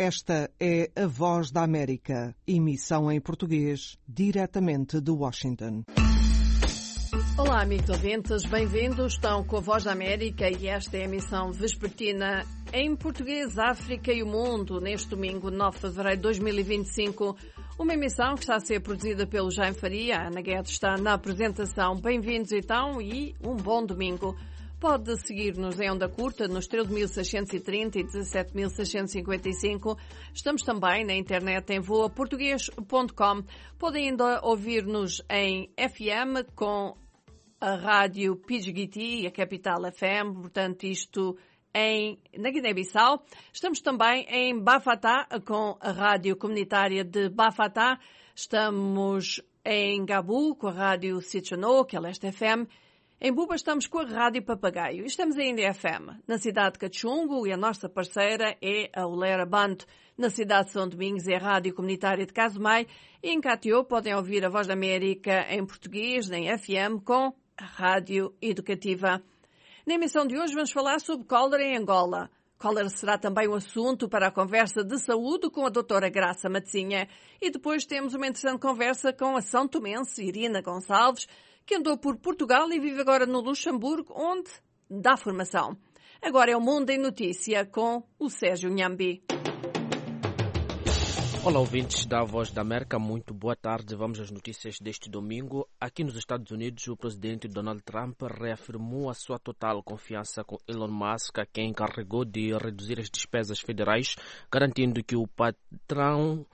Esta é a Voz da América, emissão em português, diretamente de Washington. Olá, amigos ouvintes, bem-vindos. Estão com a Voz da América e esta é a emissão vespertina em português, África e o Mundo, neste domingo, 9 de fevereiro de 2025. Uma emissão que está a ser produzida pelo Jaime Faria. A Ana Guedes está na apresentação. Bem-vindos, então, e um bom domingo. Pode seguir-nos em onda curta nos 13.630 e 17.655. Estamos também na internet em voaportuguês.com. Podem ainda ouvir-nos em FM com a rádio Pidgiti e a Capital FM, portanto isto na Guiné-Bissau. Estamos também em Bafatá com a rádio comunitária de Bafatá. Estamos em Gabu com a rádio Sichono, que é Leste FM. Em Buba estamos com a Rádio Papagaio e estamos ainda em FM. Na cidade de Cachungo, e a nossa parceira é a Olera Band. Na cidade de São Domingos é a Rádio Comunitária de Casumai. E em Catió podem ouvir a Voz da América em português, em FM, com a Rádio Educativa. Na emissão de hoje vamos falar sobre cólera em Angola. Cólera será também um assunto para a conversa de saúde com a doutora Graça Matzinha. E depois temos uma interessante conversa com a são tomense Irina Gonçalves, que andou por Portugal e vive agora no Luxemburgo, onde dá formação. Agora é o Mundo em Notícia com o Sérgio Nhambi. Olá, ouvintes da Voz da América, muito boa tarde. Vamos às notícias deste domingo. Aqui nos Estados Unidos, o presidente Donald Trump reafirmou a sua total confiança com Elon Musk, a quem encarregou de reduzir as despesas federais, garantindo que o patrão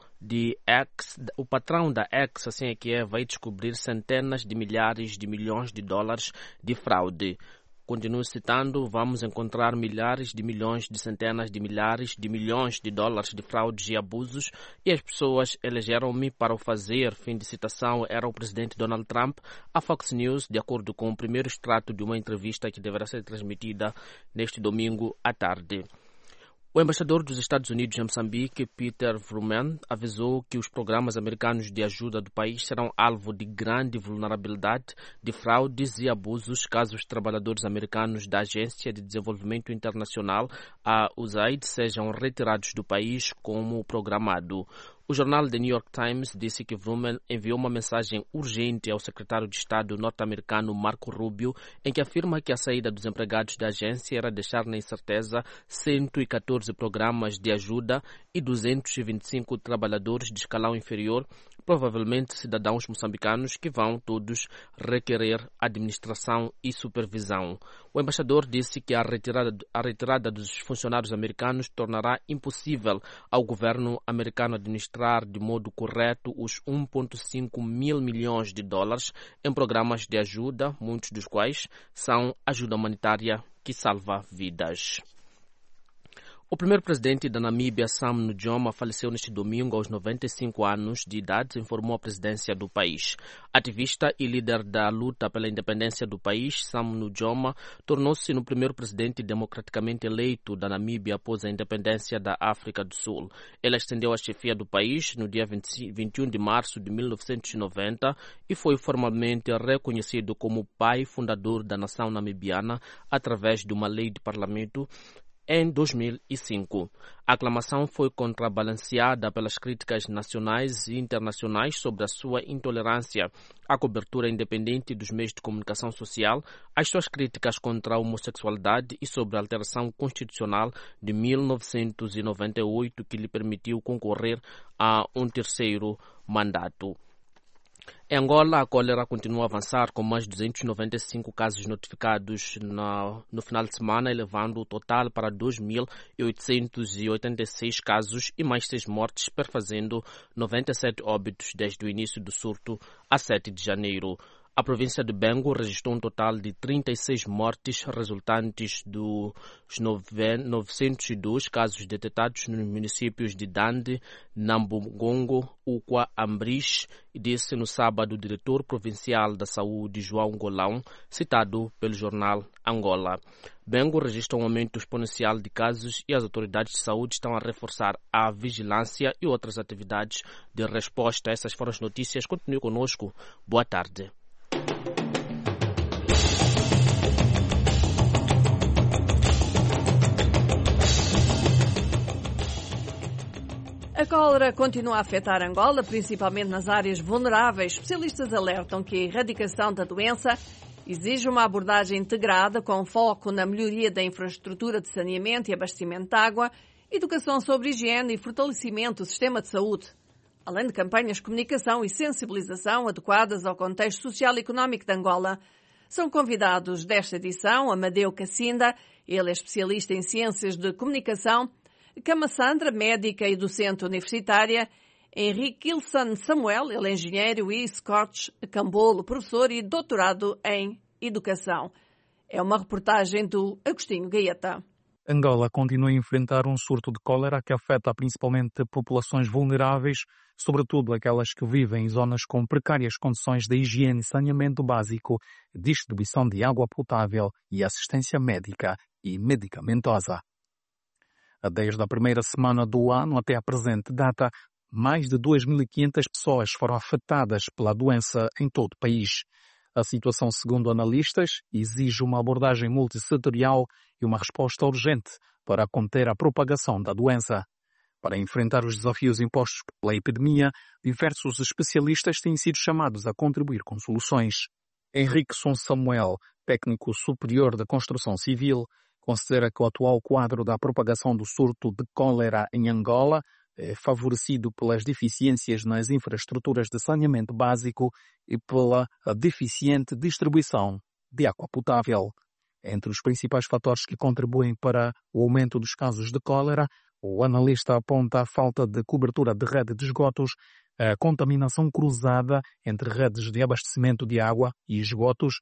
da X, assim é que é, vai descobrir centenas de milhares de milhões de dólares de fraude. Continuo citando, vamos encontrar milhares de milhões de centenas de milhares de milhões de dólares de fraudes e abusos e as pessoas elegeram-me para o fazer. Fim de citação, era o presidente Donald Trump à Fox News, de acordo com o primeiro extrato de uma entrevista que deverá ser transmitida neste domingo à tarde. O embaixador dos Estados Unidos em Moçambique, Peter Vrooman, avisou que os programas americanos de ajuda do país serão alvo de grande vulnerabilidade de fraudes e abusos caso os trabalhadores americanos da Agência de Desenvolvimento Internacional, a USAID, sejam retirados do país como programado. O jornal The New York Times disse que Vrooman enviou uma mensagem urgente ao secretário de Estado norte-americano Marco Rubio, em que afirma que a saída dos empregados da agência era deixar na incerteza 114 programas de ajuda e 225 trabalhadores de escalão inferior, provavelmente cidadãos moçambicanos, que vão todos requerer administração e supervisão. O embaixador disse que a retirada dos funcionários americanos tornará impossível ao governo americano administrar de modo correto os 1,5 mil milhões de dólares em programas de ajuda, muitos dos quais são ajuda humanitária que salva vidas. O primeiro presidente da Namíbia, Sam Nujoma, faleceu neste domingo aos 95 anos de idade, informou a presidência do país. Ativista e líder da luta pela independência do país, Sam Nujoma tornou-se no primeiro presidente democraticamente eleito da Namíbia após a independência da África do Sul. Ele ascendeu à chefia do país no dia 21 de março de 1990 e foi formalmente reconhecido como pai fundador da nação namibiana através de uma lei de parlamento em 2005. A aclamação foi contrabalanceada pelas críticas nacionais e internacionais sobre a sua intolerância à cobertura independente dos meios de comunicação social, as suas críticas contra a homossexualidade e sobre a alteração constitucional de 1998 que lhe permitiu concorrer a um terceiro mandato. Em Angola, a cólera continua a avançar, com mais de 295 casos notificados no final de semana, elevando o total para 2.886 casos e mais 6 mortes, perfazendo 97 óbitos desde o início do surto a 7 de janeiro. A província de Bengo registrou um total de 36 mortes resultantes dos 902 casos detectados nos municípios de Dande, Nambugongo, Ukwa, Ambris, disse no sábado o diretor provincial da saúde, João Golão, citado pelo jornal Angola. Bengo registra um aumento exponencial de casos e as autoridades de saúde estão a reforçar a vigilância e outras atividades de resposta. Essas foram as notícias. Continue conosco. Boa tarde. A cólera continua a afetar Angola, principalmente nas áreas vulneráveis. Especialistas alertam que a erradicação da doença exige uma abordagem integrada com foco na melhoria da infraestrutura de saneamento e abastecimento de água, educação sobre higiene e fortalecimento do sistema de saúde, além de campanhas de comunicação e sensibilização adequadas ao contexto social e económico de Angola. São convidados desta edição Amadeu Cacinda, ele é especialista em ciências de comunicação, Cama Sandra, médica e docente universitária, Henrique Ilson Samuel, ele é engenheiro, e Scott Cambolo, professor e doutorado em educação. É uma reportagem do Agostinho Gaeta. Angola continua a enfrentar um surto de cólera que afeta principalmente populações vulneráveis, sobretudo aquelas que vivem em zonas com precárias condições de higiene e saneamento básico, distribuição de água potável e assistência médica e medicamentosa. Desde a primeira semana do ano até a presente data, mais de 2.500 pessoas foram afetadas pela doença em todo o país. A situação, segundo analistas, exige uma abordagem multissetorial e uma resposta urgente para conter a propagação da doença. Para enfrentar os desafios impostos pela epidemia, diversos especialistas têm sido chamados a contribuir com soluções. Henrique Samuel, técnico superior da construção civil, considera que o atual quadro da propagação do surto de cólera em Angola é favorecido pelas deficiências nas infraestruturas de saneamento básico e pela deficiente distribuição de água potável. Entre os principais fatores que contribuem para o aumento dos casos de cólera, o analista aponta a falta de cobertura de rede de esgotos, a contaminação cruzada entre redes de abastecimento de água e esgotos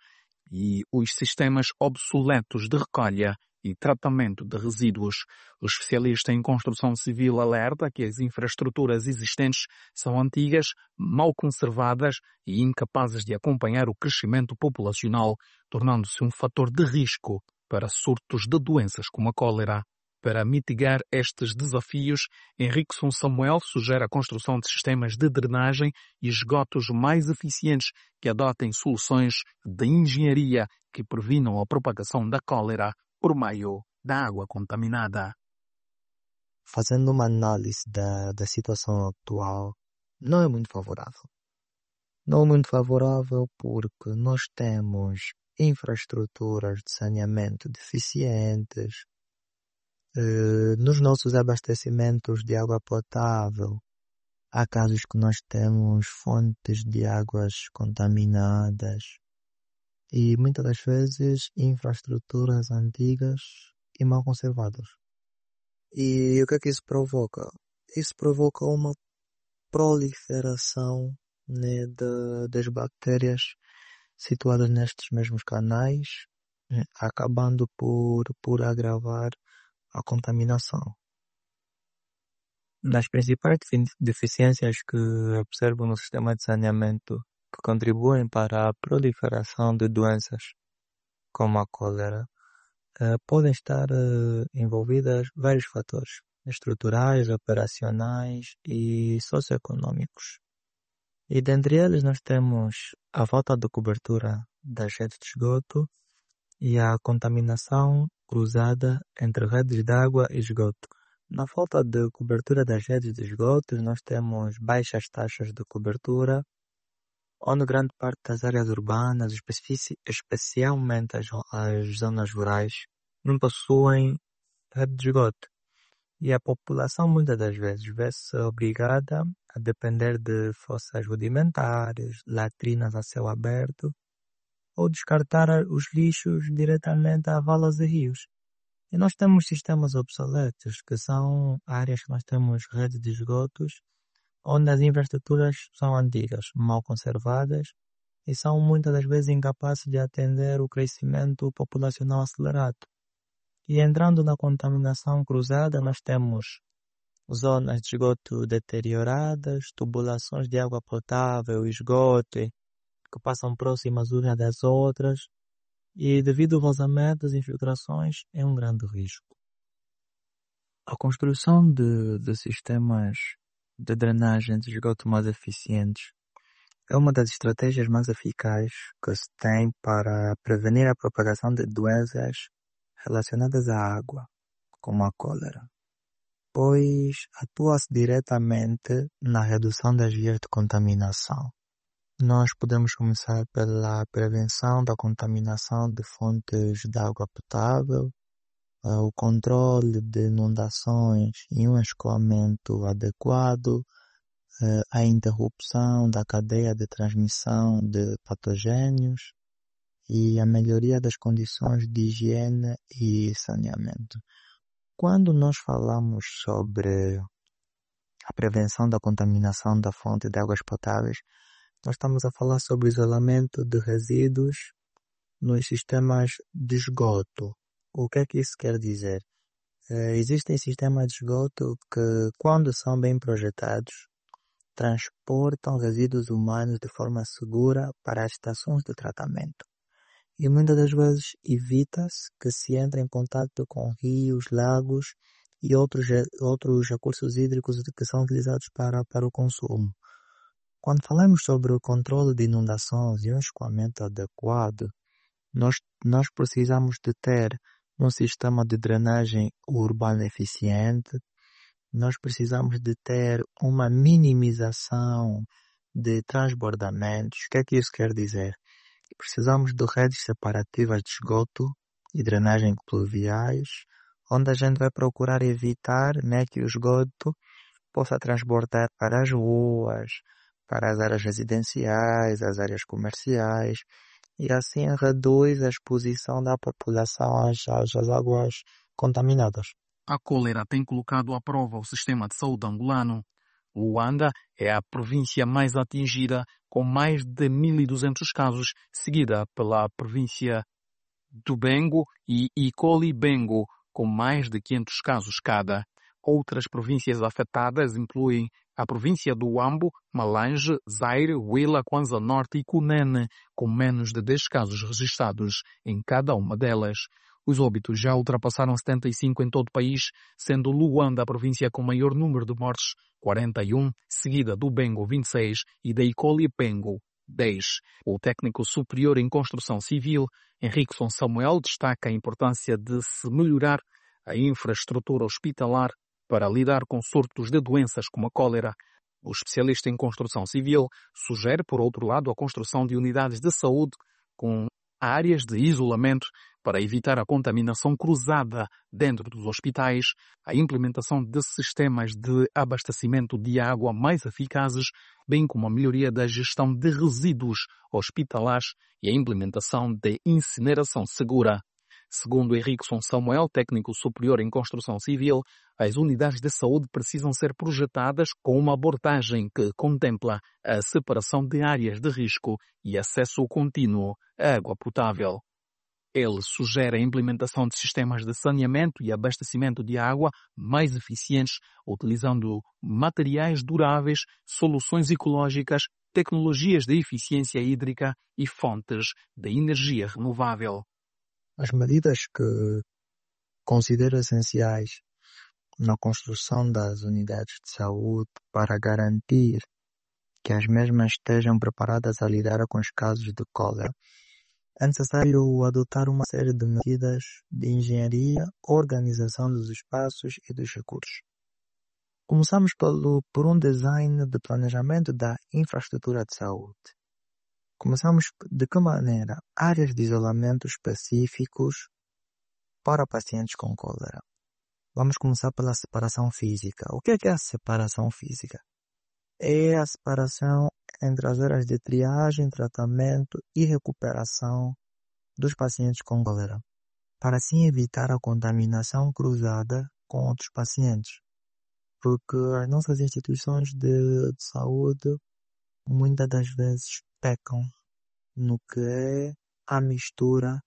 e os sistemas obsoletos de recolha e tratamento de resíduos. O especialista em construção civil alerta que as infraestruturas existentes são antigas, mal conservadas e incapazes de acompanhar o crescimento populacional, tornando-se um fator de risco para surtos de doenças como a cólera. Para mitigar estes desafios, Henrique Samuel sugere a construção de sistemas de drenagem e esgotos mais eficientes que adotem soluções de engenharia que previnam a propagação da cólera por meio da água contaminada. Fazendo uma análise da situação atual, não é muito favorável. Não é muito favorável porque nós temos infraestruturas de saneamento deficientes, nos nossos abastecimentos de água potável, há casos que nós temos fontes de águas contaminadas e muitas das vezes infraestruturas antigas e mal conservadas. E o que é que isso provoca? Isso provoca uma proliferação, né, das bactérias situadas nestes mesmos canais, acabando por agravar a contaminação. Das principais deficiências que observo no sistema de saneamento que contribuem para a proliferação de doenças como a cólera, podem estar envolvidas vários fatores estruturais, operacionais e socioeconômicos. E dentre eles nós temos a falta de cobertura das redes de esgoto e a contaminação cruzada entre redes de água e esgoto. Na falta de cobertura das redes de esgotos, nós temos baixas taxas de cobertura, onde grande parte das áreas urbanas, especialmente as zonas rurais, não possuem rede de esgoto. E a população muitas das vezes vê-se obrigada a depender de fossas rudimentares, latrinas a céu aberto, ou descartar os lixos diretamente a valas e rios. E nós temos sistemas obsoletos, que são áreas que nós temos redes de esgotos, onde as infraestruturas são antigas, mal conservadas, e são muitas das vezes incapazes de atender o crescimento populacional acelerado. E entrando na contaminação cruzada, nós temos zonas de esgoto deterioradas, tubulações de água potável, esgoto, que passam próximas umas das outras, e devido ao vazamento das infiltrações é um grande risco. A construção de sistemas de drenagem de esgoto mais eficientes é uma das estratégias mais eficazes que se tem para prevenir a propagação de doenças relacionadas à água, como a cólera. pois atua-se diretamente na redução das vias de contaminação. Nós podemos começar pela prevenção da contaminação de fontes de água potável, o controle de inundações e um escoamento adequado, a interrupção da cadeia de transmissão de patogénios e a melhoria das condições de higiene e saneamento. Quando nós falamos sobre a prevenção da contaminação da fonte de águas potáveis, nós estamos a falar sobre o isolamento de resíduos nos sistemas de esgoto. O que é que isso quer dizer? Existem sistemas de esgoto que, quando são bem projetados, transportam resíduos humanos de forma segura para as estações de tratamento. E muitas das vezes evita-se que se entre em contato com rios, lagos e outros recursos hídricos que são utilizados para o consumo. Quando falamos sobre o controle de inundações e um escoamento adequado, nós precisamos de ter um sistema de drenagem urbana eficiente, nós precisamos de ter uma minimização de transbordamentos. O que é que isso quer dizer? Precisamos de redes separativas de esgoto e drenagem pluviais, onde a gente vai procurar evitar, que o esgoto possa transbordar para as ruas, para as áreas residenciais, as áreas comerciais, e assim reduz a exposição da população às águas contaminadas. A cólera tem colocado à prova o sistema de saúde angolano. Luanda é a província mais atingida, com mais de 1.200 casos, seguida pela província do Bengo e Icoli-Bengo, com mais de 500 casos cada. Outras províncias afetadas incluem a província do Huambo, Malange, Zaire, Huila, Kwanza Norte e Cunene, com menos de 10 casos registrados em cada uma delas. Os óbitos já ultrapassaram 75 em todo o país, sendo Luanda a província com maior número de mortes, 41, seguida do Bengo, 26, e da Icoli-Bengo, 10. O técnico superior em construção civil, Henriqueson Samuel, destaca a importância de se melhorar a infraestrutura hospitalar para lidar com surtos de doenças como a cólera. O especialista em construção civil sugere, por outro lado, a construção de unidades de saúde com áreas de isolamento para evitar a contaminação cruzada dentro dos hospitais, a implementação de sistemas de abastecimento de água mais eficazes, bem como a melhoria da gestão de resíduos hospitalares e a implementação de incineração segura. Segundo Henriqueson Samuel, técnico superior em construção civil, as unidades de saúde precisam ser projetadas com uma abordagem que contempla a separação de áreas de risco e acesso contínuo à água potável. Ele sugere a implementação de sistemas de saneamento e abastecimento de água mais eficientes, utilizando materiais duráveis, soluções ecológicas, tecnologias de eficiência hídrica e fontes de energia renovável. As medidas que considero essenciais na construção das unidades de saúde para garantir que as mesmas estejam preparadas a lidar com os casos de cólera, é necessário adotar uma série de medidas de engenharia, organização dos espaços e dos recursos. Começamos por um design de planejamento da infraestrutura de saúde. Começamos de que maneira? Áreas de isolamento específicos para pacientes com cólera. Vamos começar pela separação física. O que é a separação física? É a separação entre as áreas de triagem, tratamento e recuperação dos pacientes com cólera, para assim evitar a contaminação cruzada com outros pacientes. Porque as nossas instituições de saúde muitas das vezes pecam no que é a mistura,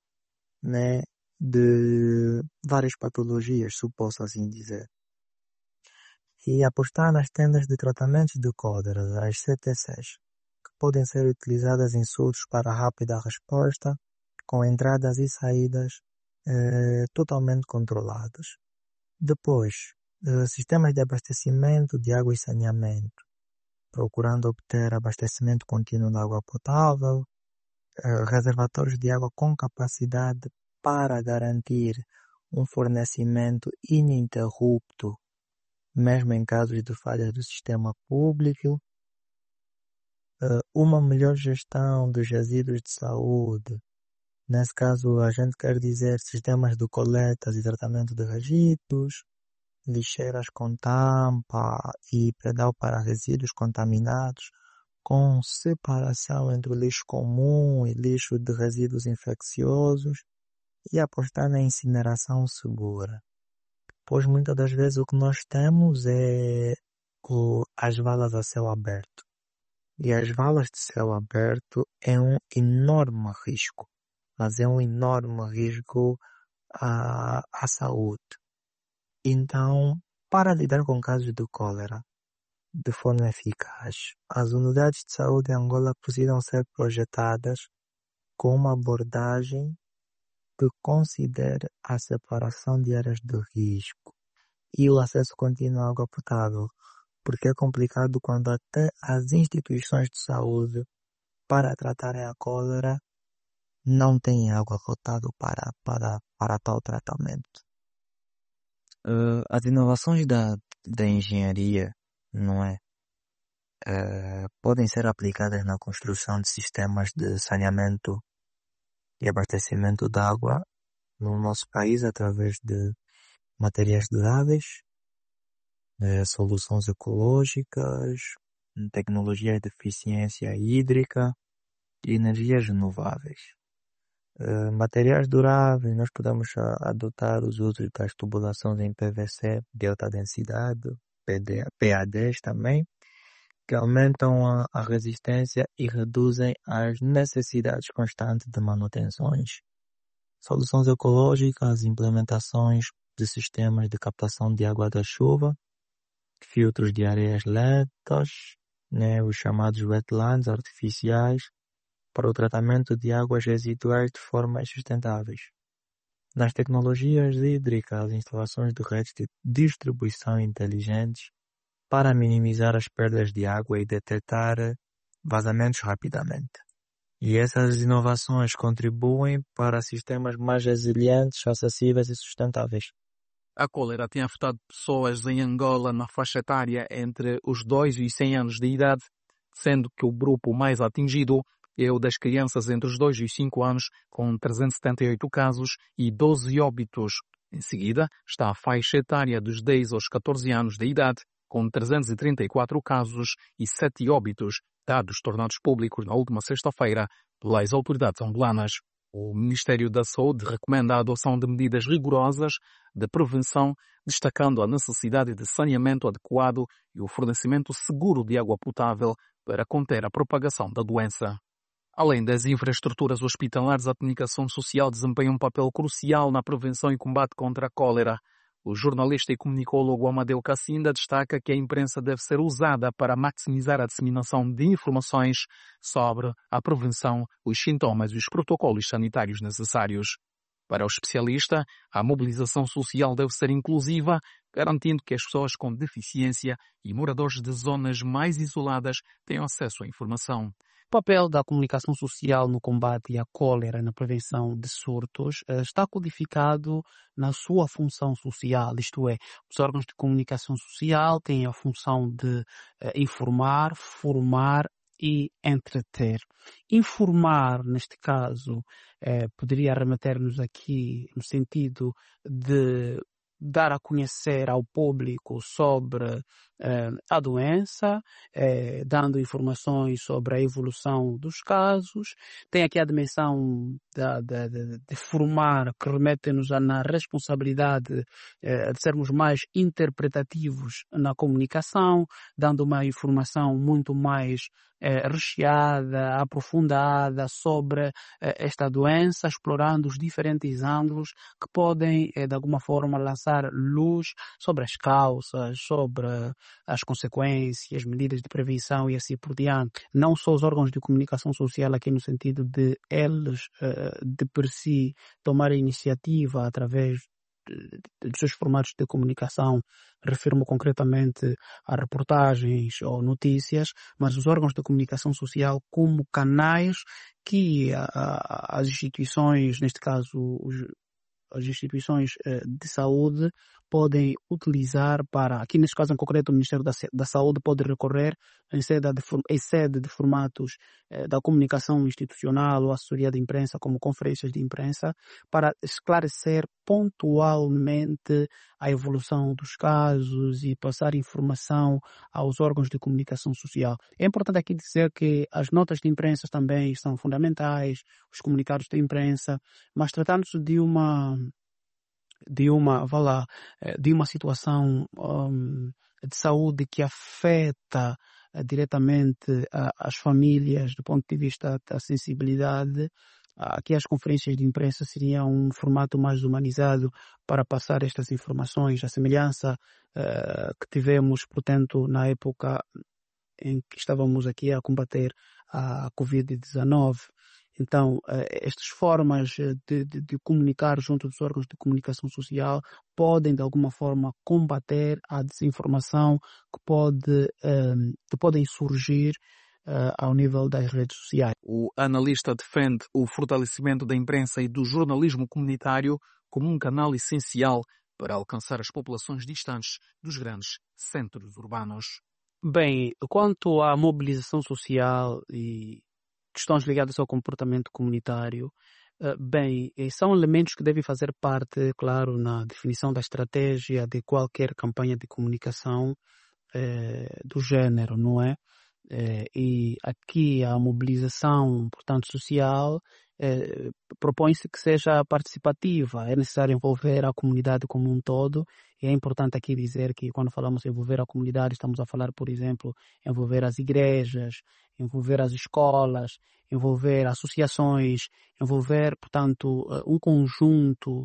de várias patologias, se posso assim dizer. E apostar nas tendas de tratamentos de cólera, as CTCs, que podem ser utilizadas em surtos para rápida resposta, com entradas e saídas totalmente controladas. Depois, sistemas de abastecimento de água e saneamento, procurando obter abastecimento contínuo de água potável, reservatórios de água com capacidade para garantir um fornecimento ininterrupto mesmo em casos de falhas do sistema público, uma melhor gestão dos resíduos de saúde. Nesse caso, a gente quer dizer sistemas de coletas e tratamento de resíduos, lixeiras com tampa e pedal para resíduos contaminados, com separação entre o lixo comum e lixo de resíduos infecciosos, e apostar na incineração segura. Pois muitas das vezes o que nós temos é as valas a céu aberto. E as valas de céu aberto é um enorme risco. Mas é um enorme risco à saúde. Então, para lidar com casos de cólera de forma eficaz, as unidades de saúde em Angola precisam ser projetadas com uma abordagem que considere a separação de áreas de risco e o acesso contínuo à água potável, porque é complicado quando até as instituições de saúde, para tratarem a cólera, não têm água potável para tal tratamento. As inovações da engenharia, não é? Podem ser aplicadas na construção de sistemas de saneamento e abastecimento de água no nosso país através de materiais duráveis, soluções ecológicas, tecnologias de eficiência hídrica e energias renováveis. Materiais duráveis, nós podemos adotar os usos das tubulações em PVC de alta densidade, PADs também, que aumentam a resistência e reduzem as necessidades constantes de manutenções. Soluções ecológicas, implementações de sistemas de captação de água da chuva, filtros de areias lentas, os chamados wetlands artificiais, para o tratamento de águas residuais de formas sustentáveis. Nas tecnologias hídricas, instalações de redes de distribuição inteligentes para minimizar as perdas de água e detectar vazamentos rapidamente. E essas inovações contribuem para sistemas mais resilientes, acessíveis e sustentáveis. A cólera tem afetado pessoas em Angola na faixa etária entre os 2 e 100 anos de idade, sendo que o grupo mais atingido é o das crianças entre os 2 e os 5 anos, com 378 casos e 12 óbitos. Em seguida, está a faixa etária dos 10 aos 14 anos de idade, com 334 casos e 7 óbitos, dados tornados públicos na última sexta-feira pelas autoridades angolanas. O Ministério da Saúde recomenda a adoção de medidas rigorosas de prevenção, destacando a necessidade de saneamento adequado e o fornecimento seguro de água potável para conter a propagação da doença. Além das infraestruturas hospitalares, a comunicação social desempenha um papel crucial na prevenção e combate contra a cólera. O jornalista e comunicólogo Amadeu Cassinda destaca que a imprensa deve ser usada para maximizar a disseminação de informações sobre a prevenção, os sintomas e os protocolos sanitários necessários. Para o especialista, a mobilização social deve ser inclusiva, garantindo que as pessoas com deficiência e moradores de zonas mais isoladas tenham acesso à informação. O papel da comunicação social no combate à cólera e na prevenção de surtos está codificado na sua função social, isto é, os órgãos de comunicação social têm a função de informar, formar e entreter. Informar, neste caso, poderia remeter-nos aqui no sentido de dar a conhecer ao público sobre a doença, dando informações sobre a evolução dos casos. Tem aqui a dimensão de formar, que remete-nos na responsabilidade de sermos mais interpretativos na comunicação, dando uma informação muito mais recheada, aprofundada sobre esta doença, explorando os diferentes ângulos que podem, de alguma forma, lançar luz sobre as causas, sobre as consequências, medidas de prevenção e assim por diante. Não só os órgãos de comunicação social aqui no sentido de eles, de por si, tomarem iniciativa através dos seus formatos de comunicação, refiro-me concretamente a reportagens ou notícias, mas os órgãos de comunicação social como canais que as instituições, neste caso as instituições de saúde, podem utilizar para, aqui neste caso em concreto, o Ministério da Saúde pode recorrer em sede de formatos da comunicação institucional ou assessoria de imprensa, como conferências de imprensa, para esclarecer pontualmente a evolução dos casos e passar informação aos órgãos de comunicação social. É importante aqui dizer que as notas de imprensa também são fundamentais, os comunicados de imprensa, mas tratando-se de uma situação de saúde que afeta diretamente as famílias do ponto de vista da sensibilidade, aqui as conferências de imprensa seriam um formato mais humanizado para passar estas informações, a semelhança que tivemos, portanto, na época em que estávamos aqui a combater a Covid-19. Então, estas formas de comunicar junto dos órgãos de comunicação social podem, de alguma forma, combater a desinformação que podem surgir ao nível das redes sociais. O analista defende o fortalecimento da imprensa e do jornalismo comunitário como um canal essencial para alcançar as populações distantes dos grandes centros urbanos. Bem, quanto à mobilização social e questões ligadas ao comportamento comunitário, são elementos que devem fazer parte, claro, na definição da estratégia de qualquer campanha de comunicação do género, não é? E aqui a mobilização, portanto, social propõe-se que seja participativa. É necessário envolver a comunidade como um todo, e é importante aqui dizer que quando falamos em envolver a comunidade, estamos a falar, por exemplo, envolver as igrejas, envolver as escolas, envolver associações, envolver, portanto, um conjunto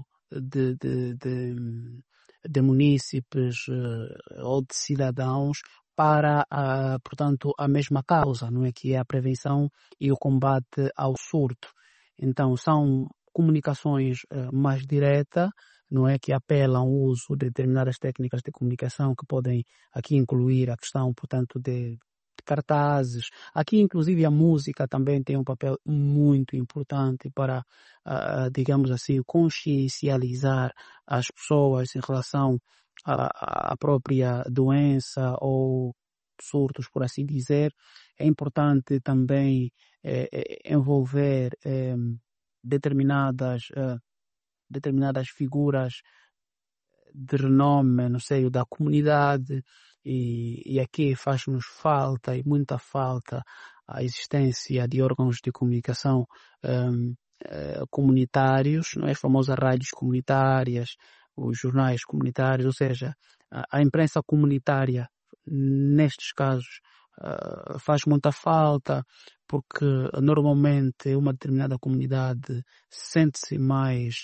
de munícipes ou de cidadãos para, portanto, a mesma causa, não é? Que é a prevenção e o combate ao surto. Então, são comunicações mais diretas, não é? Que apelam ao uso de determinadas técnicas de comunicação que podem aqui incluir a questão, portanto, de cartazes. Aqui, inclusive, a música também tem um papel muito importante para, digamos assim, consciencializar as pessoas em relação à própria doença ou surtos, por assim dizer. É importante também envolver determinadas figuras de renome no seio da comunidade, e aqui faz-nos falta, e muita falta, a existência de órgãos de comunicação comunitários, não é? As famosas rádios comunitárias, os jornais comunitários, ou seja, a imprensa comunitária nestes casos faz muita falta, porque normalmente uma determinada comunidade sente-se mais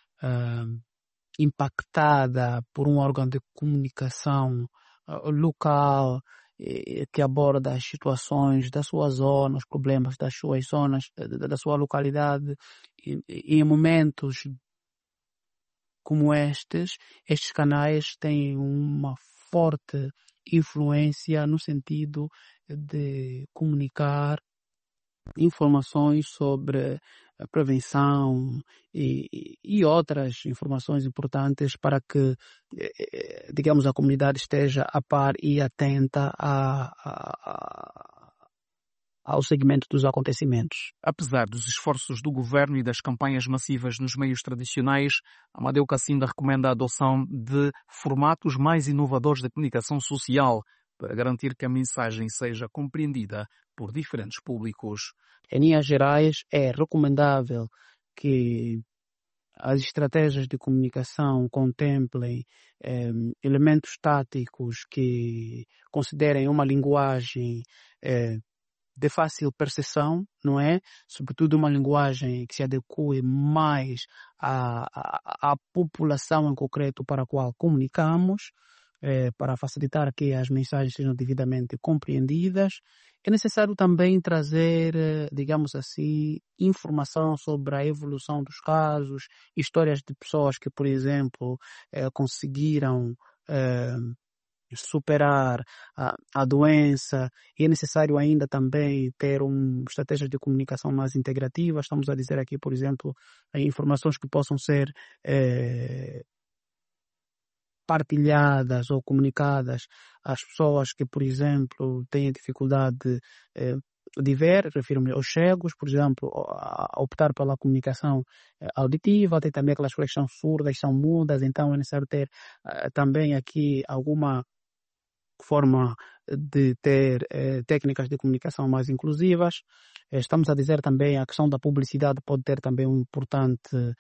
impactada por um órgão de comunicação local que aborda as situações da sua zona, os problemas das suas zonas, da sua localidade, e em momentos como estes canais têm uma forte influência no sentido de comunicar informações sobre a prevenção e outras informações importantes para que, digamos, a comunidade esteja a par e atenta ao segmento dos acontecimentos. Apesar dos esforços do governo e das campanhas massivas nos meios tradicionais, Amadeu Cassinda recomenda a adoção de formatos mais inovadores de comunicação social para garantir que a mensagem seja compreendida por diferentes públicos. Em linhas gerais, é recomendável que as estratégias de comunicação contemplem elementos táticos que considerem uma linguagem de fácil percepção, não é? Sobretudo uma linguagem que se adeque mais à população em concreto para a qual comunicamos, para facilitar que as mensagens sejam devidamente compreendidas. É necessário também trazer, digamos assim, informação sobre a evolução dos casos, histórias de pessoas que, por exemplo, conseguiram superar a doença, e é necessário ainda também ter estratégias de comunicação mais integrativas. Estamos a dizer aqui, por exemplo, informações que possam ser partilhadas ou comunicadas às pessoas que, por exemplo, têm dificuldade de ver, refiro-me aos cegos, por exemplo, a optar pela comunicação auditiva, tem também aquelas pessoas que são surdas, são mudas, então é necessário ter também aqui alguma forma de ter técnicas de comunicação mais inclusivas. Estamos a dizer também a questão da publicidade pode ter também um importante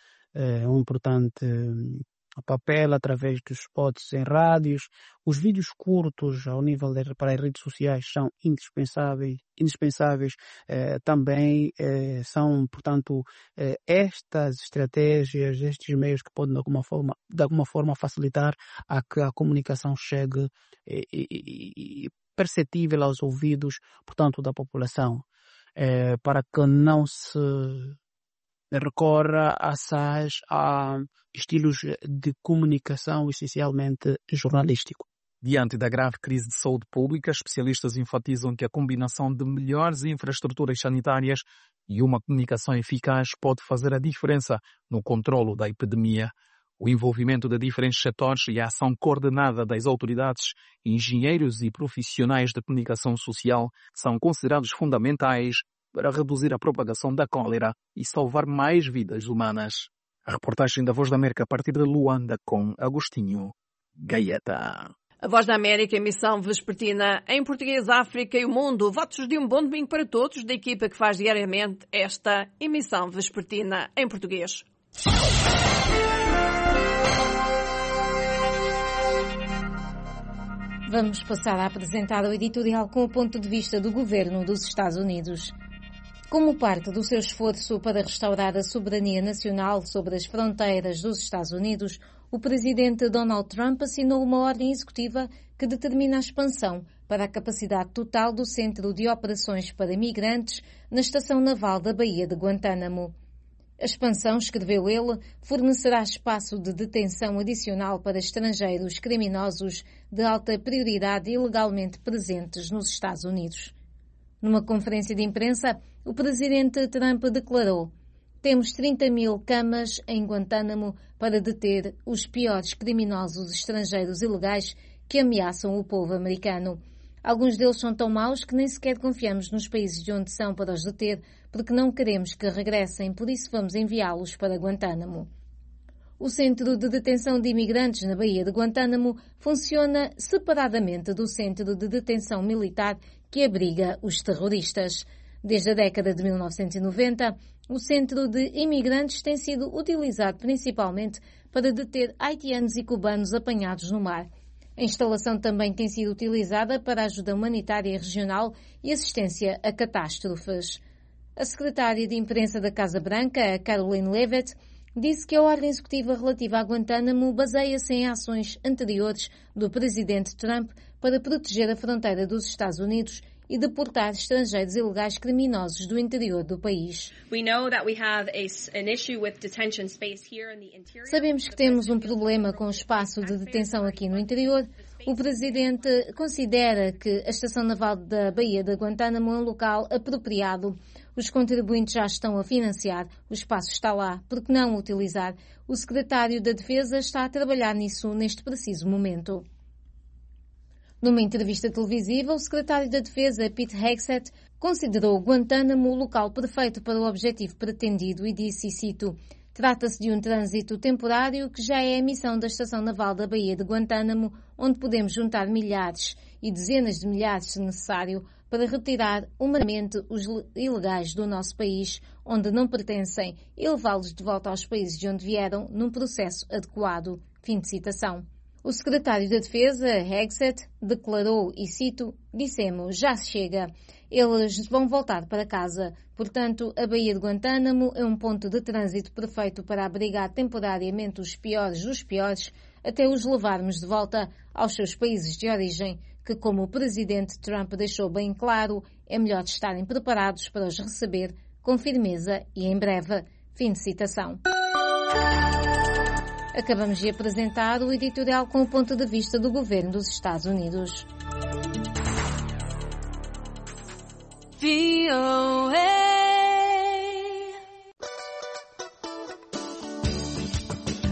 papel através dos spots em rádios. Os vídeos curtos ao nível para as redes sociais são indispensáveis também são, portanto, estas estratégias, estes meios que podem de alguma forma facilitar a que a comunicação chegue perceptível aos ouvidos, portanto, da população, para que não se recorra a estilos de comunicação essencialmente jornalístico. Diante da grave crise de saúde pública, especialistas enfatizam que a combinação de melhores infraestruturas sanitárias e uma comunicação eficaz pode fazer a diferença no controlo da epidemia. O envolvimento de diferentes setores e a ação coordenada das autoridades, engenheiros e profissionais de comunicação social são considerados fundamentais para reduzir a propagação da cólera e salvar mais vidas humanas. A reportagem da Voz da América a partir de Luanda com Agostinho Gaeta. A Voz da América, emissão vespertina em português, África e o mundo. Votos de um bom domingo para todos da equipa que faz diariamente esta emissão vespertina em português. Vamos passar a apresentar o editorial com o ponto de vista do governo dos Estados Unidos. Como parte do seu esforço para restaurar a soberania nacional sobre as fronteiras dos Estados Unidos, o presidente Donald Trump assinou uma ordem executiva que determina a expansão para a capacidade total do Centro de Operações para Migrantes na Estação Naval da Baía de Guantánamo. A expansão, escreveu ele, fornecerá espaço de detenção adicional para estrangeiros criminosos de alta prioridade ilegalmente presentes nos Estados Unidos. Numa conferência de imprensa, o presidente Trump declarou: temos 30.000 camas em Guantánamo para deter os piores criminosos estrangeiros ilegais que ameaçam o povo americano. Alguns deles são tão maus que nem sequer confiamos nos países de onde são para os deter, porque não queremos que regressem, por isso vamos enviá-los para Guantánamo. O Centro de Detenção de Imigrantes na Baía de Guantánamo funciona separadamente do Centro de Detenção Militar que abriga os terroristas. Desde a década de 1990, o Centro de Imigrantes tem sido utilizado principalmente para deter haitianos e cubanos apanhados no mar. A instalação também tem sido utilizada para ajuda humanitária regional e assistência a catástrofes. A secretária de imprensa da Casa Branca, Karoline Leavitt, disse que a ordem executiva relativa a Guantánamo baseia-se em ações anteriores do presidente Trump para proteger a fronteira dos Estados Unidos e deportar estrangeiros ilegais criminosos do interior do país. Sabemos que temos um problema com o espaço de detenção aqui no interior. O presidente considera que a Estação Naval da Baía de Guantánamo é um local apropriado. Os contribuintes já estão a financiar, o espaço está lá, por que não o utilizar? O secretário da Defesa está a trabalhar nisso neste preciso momento. Numa entrevista televisiva, o secretário da Defesa, Pete Hegseth, considerou Guantánamo o local perfeito para o objetivo pretendido e disse, e cito, trata-se de um trânsito temporário que já é a missão da Estação Naval da Baía de Guantánamo, onde podemos juntar milhares e dezenas de milhares, se necessário, para retirar humanamente os ilegais do nosso país, onde não pertencem, e levá-los de volta aos países de onde vieram num processo adequado. Fim de citação. O secretário da Defesa, Hegseth, declarou, e cito, dissemos, já se chega. Eles vão voltar para casa. Portanto, a Baía de Guantánamo é um ponto de trânsito perfeito para abrigar temporariamente os piores dos piores, até os levarmos de volta aos seus países de origem, que, como o presidente Trump deixou bem claro, é melhor estarem preparados para os receber com firmeza e em breve. Fim de citação. Acabamos de apresentar o editorial com o ponto de vista do governo dos Estados Unidos. VOA